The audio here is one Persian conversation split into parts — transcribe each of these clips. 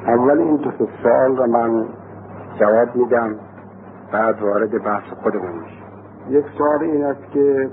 اول این دو سوال رو من جواب میدم، بعد وارد بحث خودمون میشه. یک سوال این است که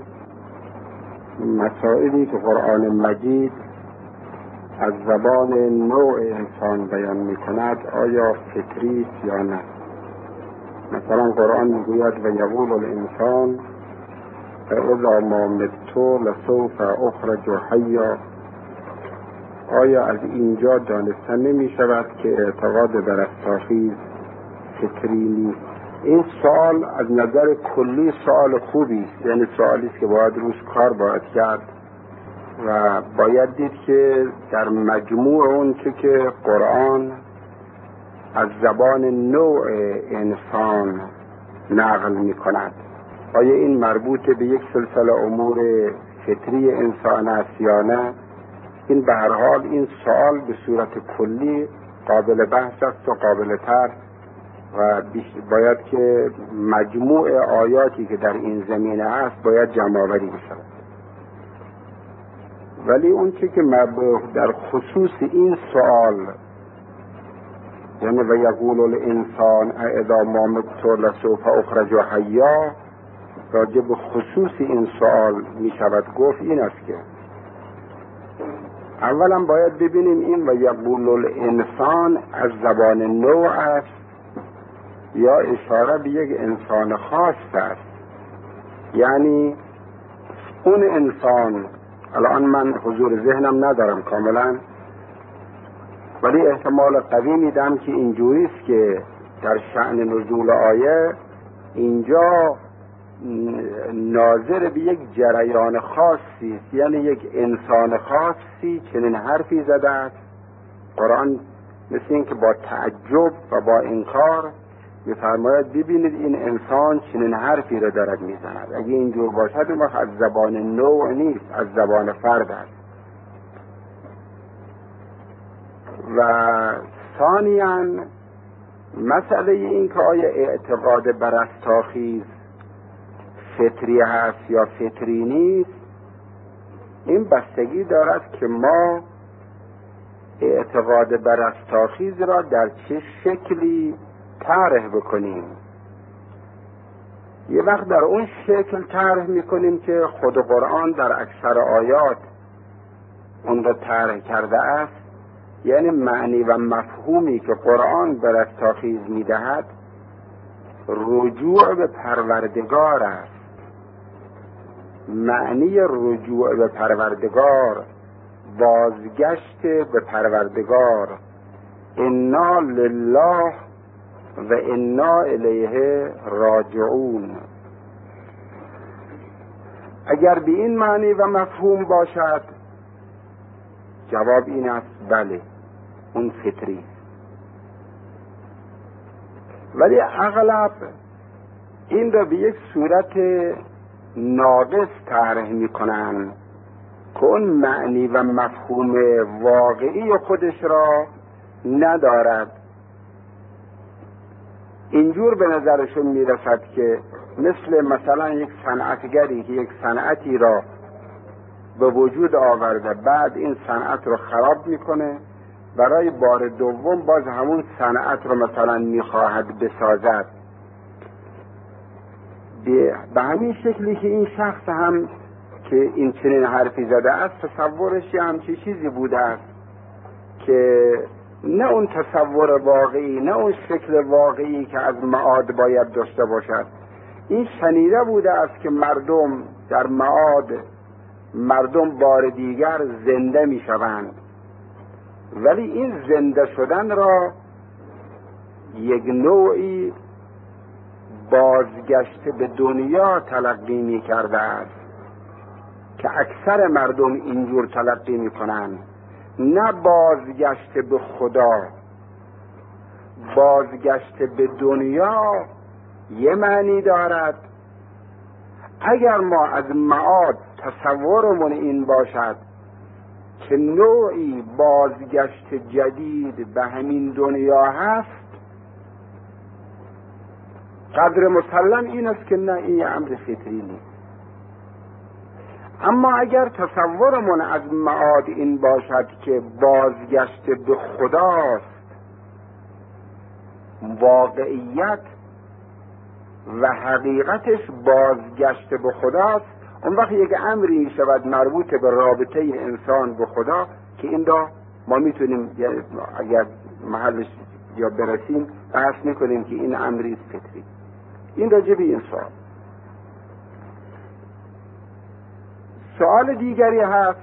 مسائلی که قرآن مجید از زبان نوع انسان بیان میکند آیا فطری است یا نه؟ مثلا قرآن میگوید و یقول الانسان فاذا ما مت لسوف اخرج حیا. آیا از اینجا دانسته نمی شود که اعتقاد بر رستاخیز فطری نیست؟ این سوال از نظر کلی سوال خوبی است، یعنی سوالی است که باید روش کار باید کرد و باید دید که در مجموع اون که قرآن از زبان نوع انسان نقل می کند، آیا این مربوط به یک سلسله امور فطری انسان است یا نه؟ این به هر حال این سوال به صورت کلی قابل بحث است و قابل طرح و باید که مجموع آیاتی که در این زمینه است باید جمع‌آوری بشود. ولی اون که در خصوص این سوال، یعنی و یقول الانسان اذا ما مت لسوف اخرج حیا، راجع به خصوص این سوال می شود گفت این است که اولا باید ببینیم این و یقول الانسان از زبان نوع است یا اشاره به یک انسان خاص است. یعنی اون انسان، الان من حضور ذهنم ندارم کاملا، ولی احتمال قوی میدم که اینجوری است که در شأن نزول آیه اینجا ناظر به یک جریان خاصی است، یعنی یک انسان خاصی چنین حرفی زده است. قرآن مثل این که با تعجب و با انکار می‌فرماید ببینید این انسان چنین حرفی را دارد میزند. اگه اینجور باشد اون وقت از زبان نوع نیست، از زبان فرد است. و ثانیاً مسئله این که آیا اعتقاد بر رستاخیز فطری هست یا فطری نیست، این بستگی دارد که ما اعتقاد بر رستاخیز را در چه شکلی طرح بکنیم. یه وقت در اون شکل طرح میکنیم که خود قرآن در اکثر آیات اون را طرح کرده است، یعنی معنی و مفهومی که قرآن به رستاخیز میدهد رجوع به پروردگار است. معنی رجوع به پروردگار، بازگشت به پروردگار، انا لله و انا الیه راجعون. اگر به این معنی و مفهوم باشد جواب این است بله، اون فطری. ولی اغلب این را به یک صورت ناقص طرح میکنن که اون معنی و مفهوم واقعی خودش را ندارد. اینجور به نظرشون میرسد که مثلا یک صنعتگری که یک صنعتی را به وجود آورده، بعد این صنعت رو خراب میکنه، برای بار دوم باز همون صنعت رو مثلا میخواهد بسازد. به همین شکلی که این شخص هم که این چنین حرفی زده است تصورش همچی چیزی بوده است که نه اون تصور واقعی، نه اون شکل واقعی که از معاد باید داشته باشد. این شنیده بوده است که مردم در معاد بار دیگر زنده می شوند، ولی این زنده شدن را یک نوعی بازگشت به دنیا تلقی می کرده است که اکثر مردم اینجور تلقی می کنند، نه بازگشت به خدا. بازگشت به دنیا یه معنی دارد. اگر ما از معاد تصورمون این باشد که نوعی بازگشت جدید به همین دنیا هست، قدر مسلم این است که نه، این امر فطری نیست. اما اگر تصورمون از معاد این باشد که بازگشت به خداست واقعیت و حقیقتش بازگشت به خداست، اون وقت یک امری می شود مربوط به رابطه انسان به خدا که این را ما میتونیم اگر محلش یا برسیم بحث میکنیم که این امری است فطری. این راجع به این سوال دیگری هست: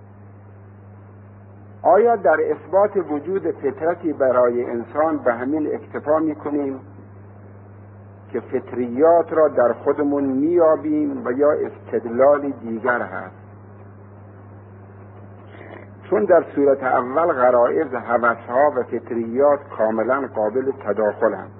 آیا در اثبات وجود فطرتی برای انسان به همین اکتفا میکنیم که فطریات را در خودمون میابیم و یا استدلال دیگر هست؟ چون در صورت اول غرایز، هوسها و فطریات کاملا قابل تداخلند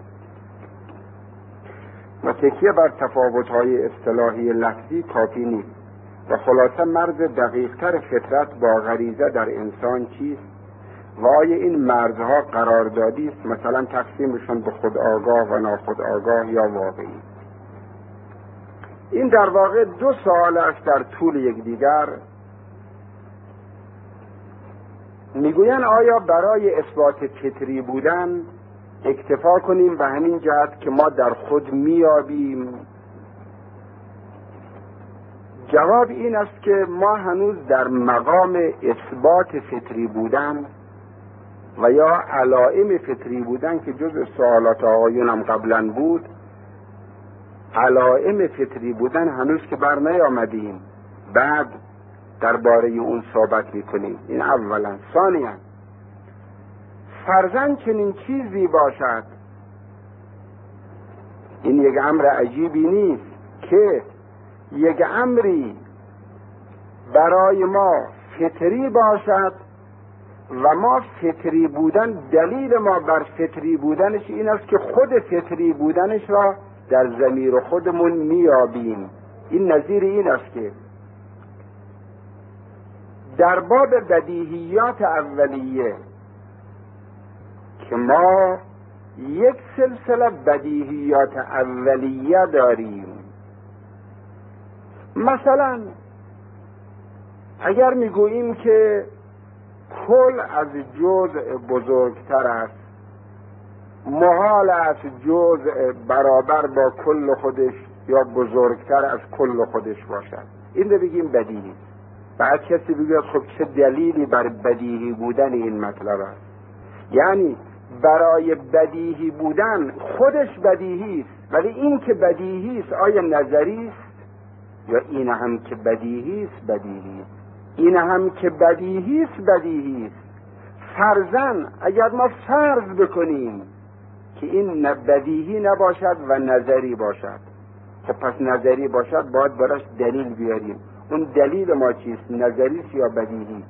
و تکیه بر تفاوت‌های اصطلاحی لفظی کافی نیست و خلاصه مرز دقیق‌تر فطرت با غریزه در انسان چیست و آیا این مرزها قراردادی است، مثلا تقسیمشون به خودآگاه و ناخودآگاه یا واقعی؟ این در واقع دو سوال است در طول یکدیگر. میگوین آیا برای اثبات فطری بودن اکتفا کنیم به همین جهت که ما در خود میابیم؟ جواب این است که ما هنوز در مقام اثبات فطری بودن و یا علائم فطری بودن که جز سوالات آقایونم قبلا بود، علائم فطری بودن هنوز که بر نیامدیم، بعد درباره اون صحبت میکنیم. این اولا. ثانیا، فرضاً چنین چیزی باشد، این یک امر عجیبی نیست که یک امری برای ما فطری باشد و ما فطری بودن، دلیل ما بر فطری بودنش این است که خود فطری بودنش را در ضمیر خودمون میابیم. این نظیر این است که در باب بدیهیات اولیه که ما یک سلسله بدیهیات اولیه داریم، مثلا اگر میگوییم که کل از جزء بزرگتر است، محال است جزء برابر با کل خودش یا بزرگتر از کل خودش باشد، این رو بگیم بدیهی. بعد کسی بگوید خب چه دلیلی بر بدیهی بودن این مطلب است؟ یعنی برای بدیهی بودن خودش بدیهی است، ولی این که بدیهی است آیا نظری است یا این هم که بدیهی است بدیهی است؟ این هم که بدیهی است بدیهی است. فرضاً اگر ما فرض بکنیم که این بدیهی نباشد و نظری باشد، خب پس نظری باشد باید براش دلیل بیاریم. اون دلیل ما چیست؟ نظری است یا بدیهی؟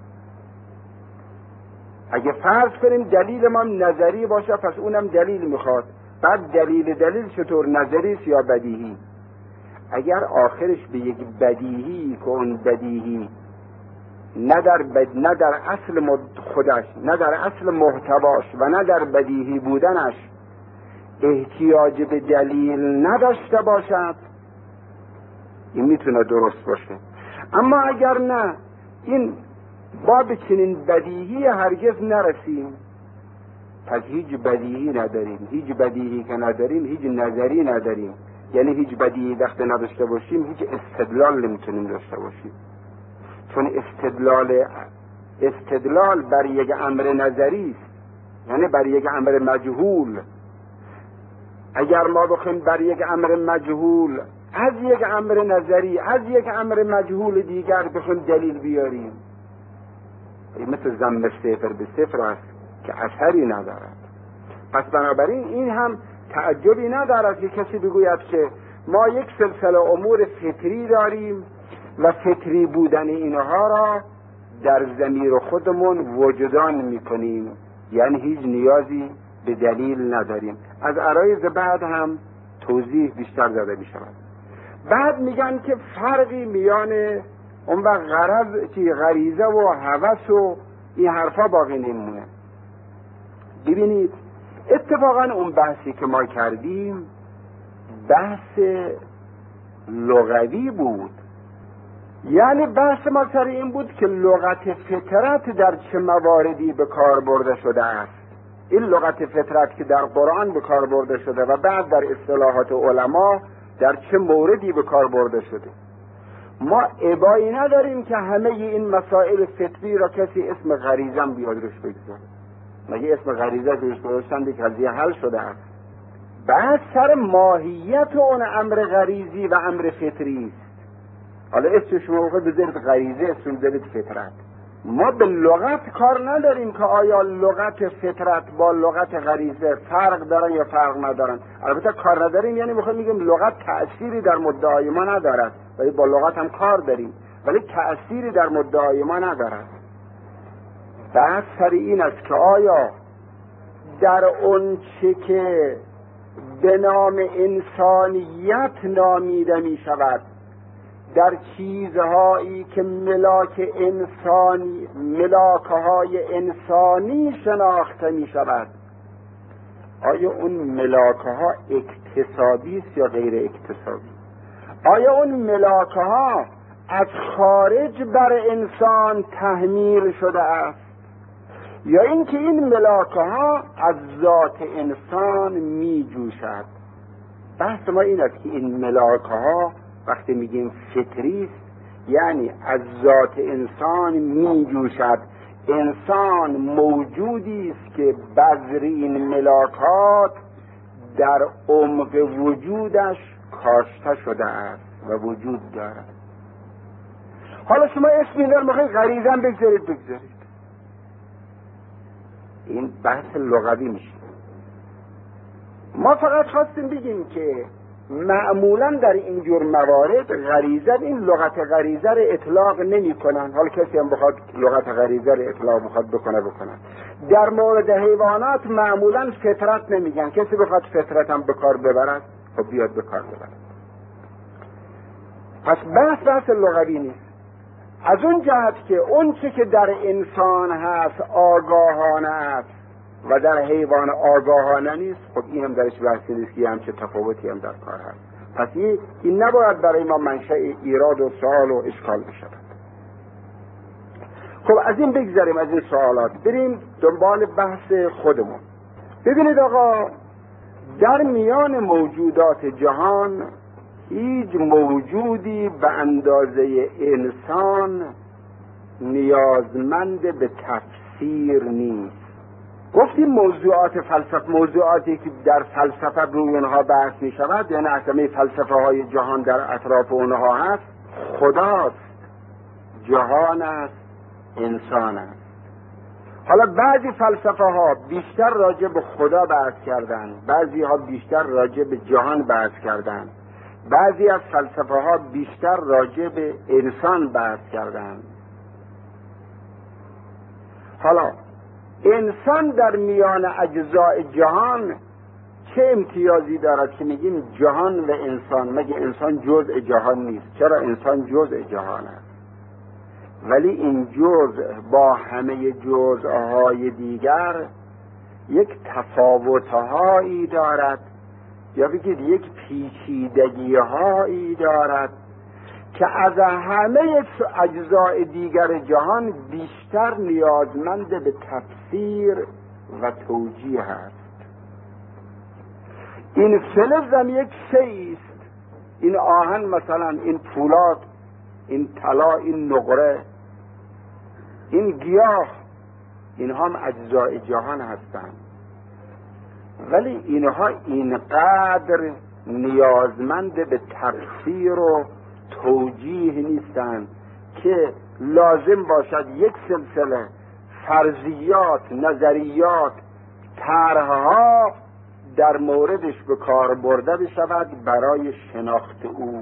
اگه فرض کنیم دلیل ما نظری باشه پس اونم دلیل میخواد. بعد دلیل چطور؟ نظری است یا بدیهی؟ اگر آخرش به یک بدیهی که اون بدیهی نه در اصل خودش، نه در اصل محتواش و نه در بدیهی بودنش احتیاج به دلیل نداشته باشد، این میتونه درست باشه. اما اگر نه، این باب چنین بدیهی هرگز نرسیم، پس هیچ بدیهی نداریم. هیچ بدیهی که نداریم هیچ نظری نداریم. یعنی هیچ بدیهی وقت نداشته باشیم هیچ استدلال نمیتونیم داشته باشیم، چون استدلال بر یک امر نظری است، یعنی بر یک امر مجهول. اگر ما بخوایم بر یک امر مجهول از یک امر نظری، از یک امر مجهول دیگر بخوایم دلیل بیاریم، مثل ضم صفر به صفر است که اثری ندارد. پس بنابراین این هم تعجبی ندارد که کسی بگوید که ما یک سلسله امور فطری داریم و فطری بودن اینها را در ضمیر خودمون وجدان میکنیم، یعنی هیچ نیازی به دلیل نداریم. از عرایض بعد هم توضیح بیشتر داده می شود. بعد میگن که فرقی میان اون وقت غریزه و هوس و این حرفا باقی نمونه. ببینید اتفاقا اون بحثی که ما کردیم بحث لغوی بود، یعنی بحث ما سر این بود که لغت فطرت در چه مواردی به کار برده شده است. این لغت فطرت که در قرآن به کار برده شده و بعد در اصطلاحات علما در چه موردی به کار برده شده. ما ابایی نداریم که همه این مسائل فطری را کسی اسم غریزه بیاد روش بگذاره. مگه اسم غریزه روش گذاشتن دیگه قضیه حل شده است. بعد سر ماهیت اون امر غریزی و امر فطری است. حالا اسم شما بخواید بذارید غریزه، اسم بذارید فطرت. ما به لغت کار نداریم که آیا لغت فطرت با لغت غریزه فرق دارن یا فرق ندارن. البته کار نداریم یعنی میخوایم میگیم لغت تأثیری در مدعای ما ندارد، ولی با لغت هم کار داریم ولی تأثیری در مدعای ما ندارد. بحث سر این است که آیا در اون چه که به نام انسانیت نامیده می شود، در چیزهایی که ملاکهای انسانی شناخته می شود، آیا اون ملاکها اکتسابی است یا غیر اکتسابی؟ آیا اون ملاکها از خارج بر انسان تحمیل شده است یا اینکه این ملاکها از ذات انسان می جوشد؟ بحث ما این است که این ملاکها وقتی میگیم فطری است یعنی از ذات انسان می جوشد. انسان موجودی است که بذر این ملاکات در عمق وجودش کاشته شده است و وجود دارد. حالا شما اسم این رو میخواید غریزه هم بگذارید. این بحث لغوی میشه. ما فقط خواستیم بگیم که معمولا در اینجور موارد غریزه، این لغت غریزه رو اطلاق نمی کنن. حالا کسی هم بخواد لغت غریزه رو اطلاق بخواد بکنه. در مورد حیوانات معمولا فطرت نمیگن. کسی بخواد فطرت هم به کار ببرد خب بیاد به کار ببرد. پس بحث لغوی نیست. از اون جهت که اون چه که در انسان هست آگاهانه است و در حیوان آگاهانه نیست، خب این هم درش بحثی نیست که همچه تفاوتی هم در کار هست. پس این نباید برای ما منشأ ایراد و سوال و اشکال بشود. خب از این بگذاریم، از این سوالات بریم دنبال بحث خودمون. ببینید آقا، در میان موجودات جهان هیچ موجودی به اندازه انسان نیازمند به تفسیر نیست. گفتیم موضوعاتی که در فلسفه روی اونها بحث می شود، یعنی اصلا فلسفه های جهان در اطراف اونها هست، خداست، جهان است، انسان است. حالا بعضی فلسفه ها بیشتر راجع به خدا بحث کردن، بعضی ها بیشتر راجع به جهان بحث کردن، بعضی از فلسفه ها بیشتر راجع به انسان بحث کردن. حالا انسان در میان اجزای جهان چه امتیازی دارد که میگیم جهان و انسان؟ مگه انسان جزء جهان نیست؟ چرا انسان جزء جهان است، ولی این جزء با همه جزءهای دیگر یک تفاوت‌هایی دارد یا بگید یک پیچیدگی‌هایی دارد که از همه اجزای دیگر جهان بیشتر نیازمند به تفسیر و توجیه است. این فلزم یک شیء است، این آهن مثلا، این پولاد، این طلا، این نقره، این گیاه، اینها هم اجزای جهان هستند، ولی اینها اینقدر نیازمند به تفسیر و توجیه نیستند که لازم باشد یک سلسله فرضیات، نظریات، طرح‌ها در موردش به کار برده بشود برای شناخت او.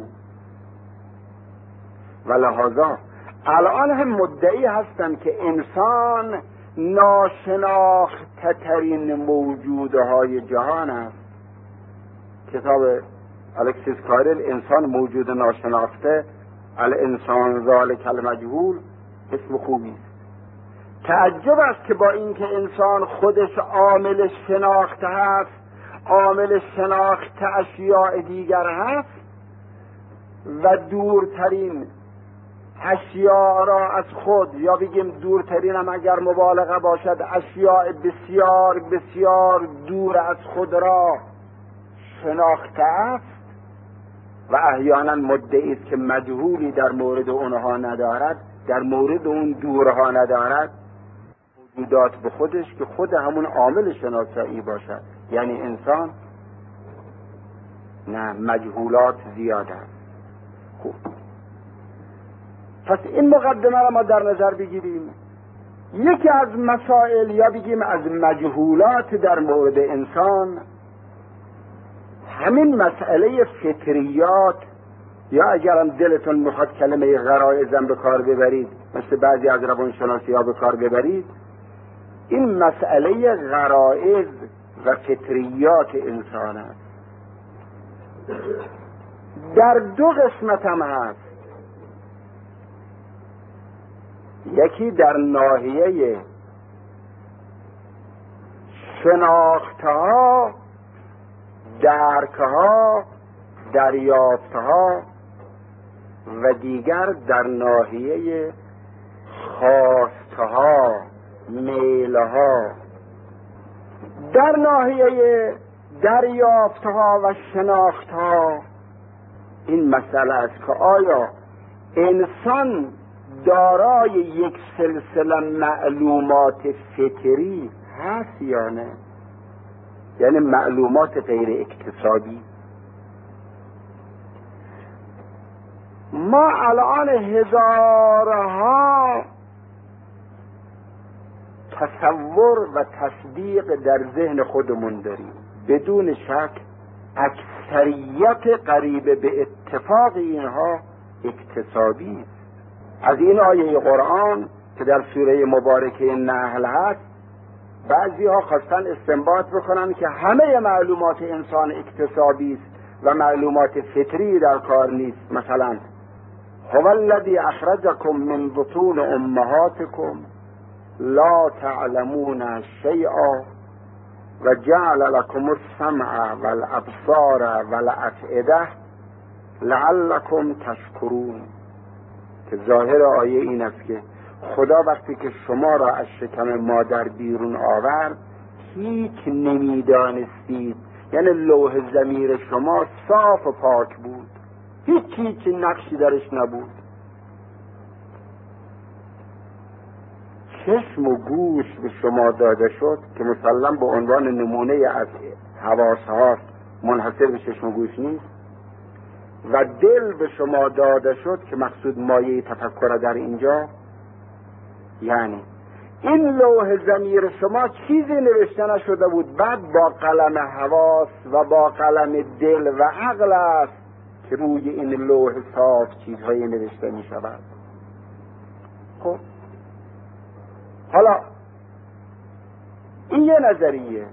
و لحاظا الان هم مدعی هستند که انسان ناشناخته ترین موجودهای جهان است. کتاب الکسیس کارل انسان موجود ناشناخته، الانسان ذالک المجهول، اسم خوبی است. تعجب است که با اینکه انسان خودش عامل شناخته هست، عامل شناخته اشیاء دیگر هست و دورترین اشیاء را از خود، یا بگیم دورترین هم اگر مبالغه باشد، اشیاء بسیار بسیار دور از خود را شناخته است و احیانا مدعی است که مجهولی در مورد اونها ندارد، در مورد اون دورها ندارد، موجودات به خودش که خود همون عامل شناسایی باشد. یعنی انسان نه، مجهولات زیاد است. خوب، پس این مقدمه را ما در نظر بگیریم. یکی از مسائل یا بگیم از مجهولات در مورد انسان همین مسئله فطریات، یا اگرم دلتون میخواد کلمه غرایزم به کار ببرید، مثل بعضی از روانشناسی ها به کار ببرید، این مسئله غرایز و فطریات انسان است. در دو قسمت هم هست. یکی در ناحیه شناختها، درکها، دریافتها، و دیگر در ناحیه خواستها، میلها. در ناحیه دریافتها و شناختها این مسئله است که آیا انسان دارای یک سلسله معلومات فطری هست یا نه، یعنی معلومات غیر اکتسابی. ما الان هزارها تصور و تصدیق در ذهن خودمون داریم، بدون شک اکثریت قریب به اتفاق اینها اکتسابی است. از این آیه قرآن که در سوره مبارکه نحل هست، بعضی ها خواستن استنباط بکنن که همه معلومات انسان اکتسابی است و معلومات فطری در کار نیست. مثلا هو الذی اخرجکم من بطون امهاتکم لا تعلمون شیئا و جعل لكم السمع والابصار والافئده لعلكم تشکرون. که ظاهر آیه این است که خدا وقتی که شما را از شکم مادر بیرون آورد هیچ نمیدانستید، یعنی لوح ضمیر شما صاف و پاک بود، هیچ نقشی درش نبود. چشم و گوش به شما داده شد که مسلم به عنوان نمونه از حواس هاست، منحصر به چشم و گوش نیست، و دل به شما داده شد که مقصود مایه تفکر در اینجا. یعنی این لوح ضمیر شما چیزی نوشته نشده بود، بعد با قلم حواس و با قلم دل و عقل است که روی این لوح صاف چیزهایی نوشته می شود. خب حالا این یه نظریه.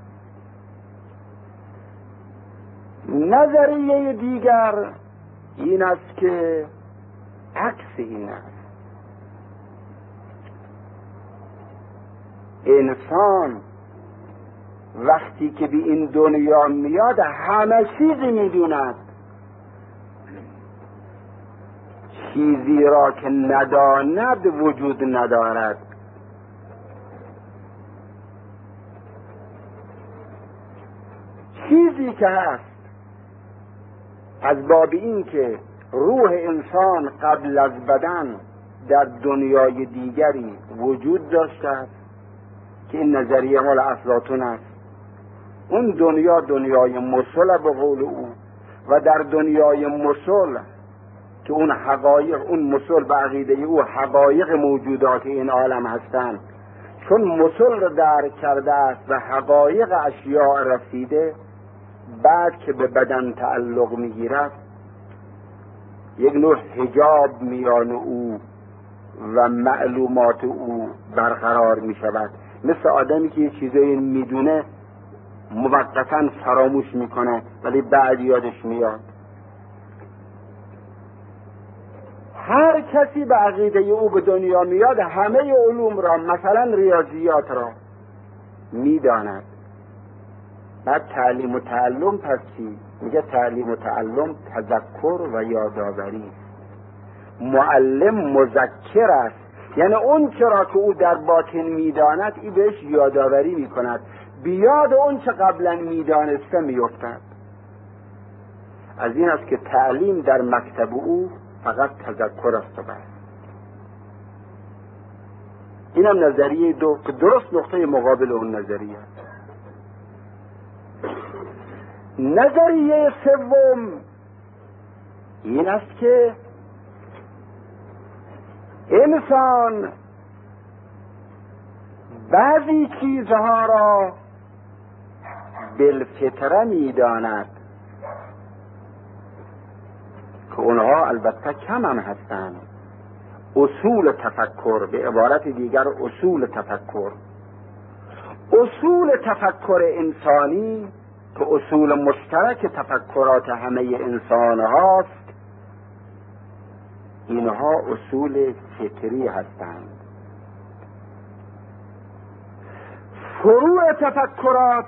نظریه دیگر این است که عکس این است. انسان وقتی که به این دنیا میاد همه چیزی میدوند، چیزی را که نداند وجود ندارد. چیزی که هست از باب این که روح انسان قبل از بدن در دنیای دیگری وجود داشته است که این نظریه مال افلاطون است. اون دنیا دنیای مثل به قول او، و در دنیای مثل که اون حقایق، اون مثل به عقیده او حقایق موجودات این عالم هستند، چون مثل را درک کرده است و حقایق اشیاء رسیده، بعد که به بدن تعلق میگیرد یک نوع حجاب میان او و معلومات او برقرار می شود. مثل آدمی که یه چیزایی میدونه موقتا فراموش میکنه ولی بعد یادش میاد. هر کسی به عقیده او به دنیا میاد همه علوم را، مثلا ریاضیات را میداند. بعد تعلیم و تعلم پس چی؟ میگه تعلیم و تعلم تذکر و یادآوری. معلم مذکر است، یعنی اون چرا که او در باطن میداند ای بهش یادآوری میکند، بیاد اون چه قبلا میدانسته میافتد. از این است که تعلیم در مکتب او فقط تذکر است و بس. اینم نظریه دو که درست نقطه مقابل اون نظریه است. نظریه سوم این است که انسان بعضی چیزها را بالفطره میداند که اونها البته کم هم هستند. اصول تفکر، به عبارت دیگر اصول تفکر، اصول تفکر انسانی که اصول مشترک تفکرات همه انسان هاست، اینها اصول فطری هستند. فروع تفکرات،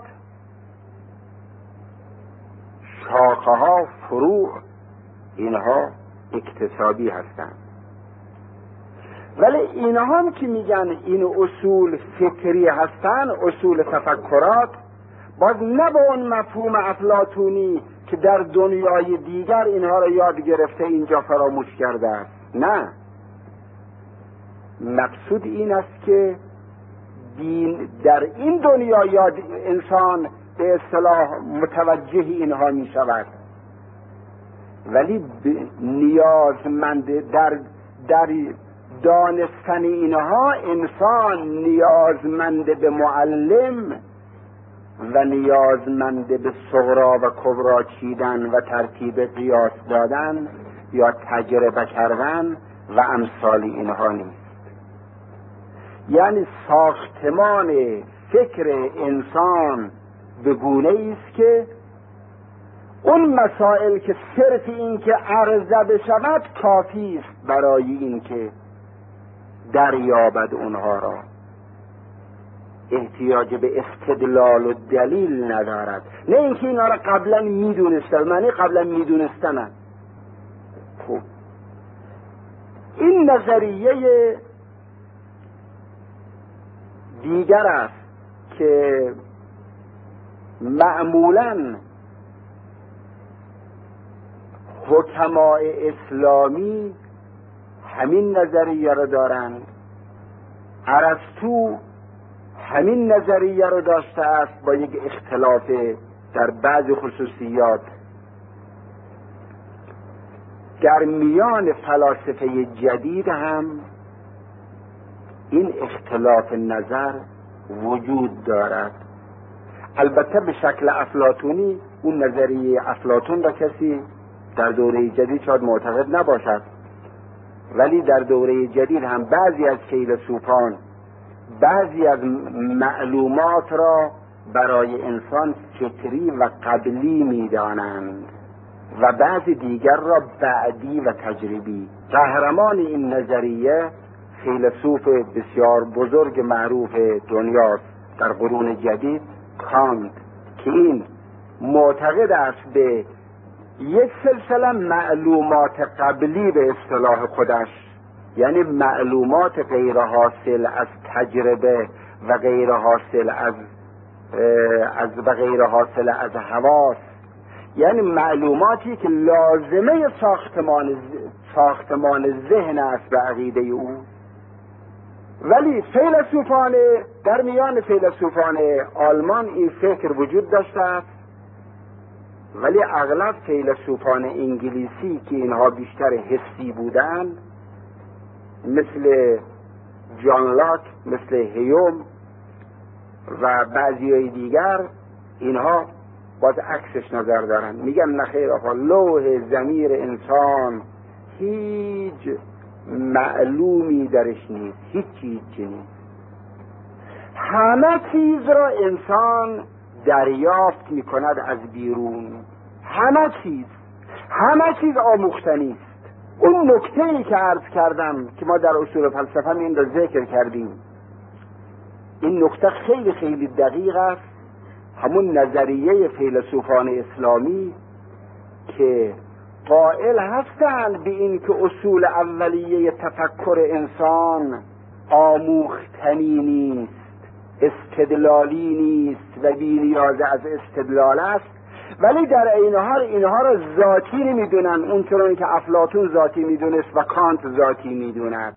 شاخه ها، فروع، اینها اکتسابی هستند. ولی اینها هم که میگن این اصول فکری هستند، اصول تفکرات، باز نه به اون مفهوم افلاطونی که در دنیای دیگر اینها را یاد گرفته اینجا فراموش کرده است. نه، مقصود این است که دین در این دنیا یاد انسان به اصطلاح متوجه اینها می شود، ولی نیازمند در دانستن اینها انسان نیازمند به معلم و نیازمند به صغرا و کبرا چیدن و ترتیب قیاس دادن یا تجربه کردن و امثال اینها نیست. یعنی ساختمان فکر انسان به گونه است که اون مسائل که صرف این که عرضه بشود کافی است برای این که دریابد اونها را، احتیاج به استدلال و دلیل ندارد. نه اینکه اینا را قبلا میدونستن، معنی قبلا میدونستن. خب این نظریه دیگر است که معمولاً حکمای اسلامی همین نظریه را دارند. ارسطو همین نظریه را داشته است با یک اختلاف در بعض خصوصیات. در میان فلاسفه جدید هم این اختلاف نظر وجود دارد. البته به شکل افلاطونی، اون نظریه افلاطون را کسی در دوره جدید شاید معتقد نباشد، ولی در دوره جدید هم بعضی از فیلسوفان بعضی از معلومات را برای انسان فطری و قبلی می‌دانند و بعضی دیگر را بعدی و تجربی. قهرمان این نظریه فیلسوف بسیار بزرگ معروف دنیاست در قرون جدید، کانت، که این معتقد است به یک سلسله معلومات قبلی به اصطلاح خودش، یعنی معلومات غیر حاصل از تجربه و غیر حاصل از حواس، یعنی معلوماتی که لازمه ساختمان ذهن است به عقیده او. ولی در میان فیلسوفان آلمان این فکر وجود داشته است، ولی اغلب فیلسوفان انگلیسی که اینها بیشتر حسی بودند، مثل جان لاک، مثل هیوم و بعضی دیگر، اینها باز عکسش نظر دارن. میگن نخیر آقا، لوح ضمیر انسان هیچ معلومی درش نیست، هیچی نیست. همه چیز را انسان دریافت میکند از بیرون، همه چیز آموختنی است. اون نکته‌ای که عرض کردم که ما در اصول فلسفه این را ذکر کردیم، این نکته خیلی خیلی دقیق است. همون نظریه فیلسوفان اسلامی که قائل هستند به این که اصول اولیه تفکر انسان آموختنی نیست، استدلالی نیست و بی‌نیاز از استدلال است، ولی در عین حال اینها را ذاتی نمیدونن، اونچنان که افلاطون ذاتی میدونست و کانت ذاتی میدوند.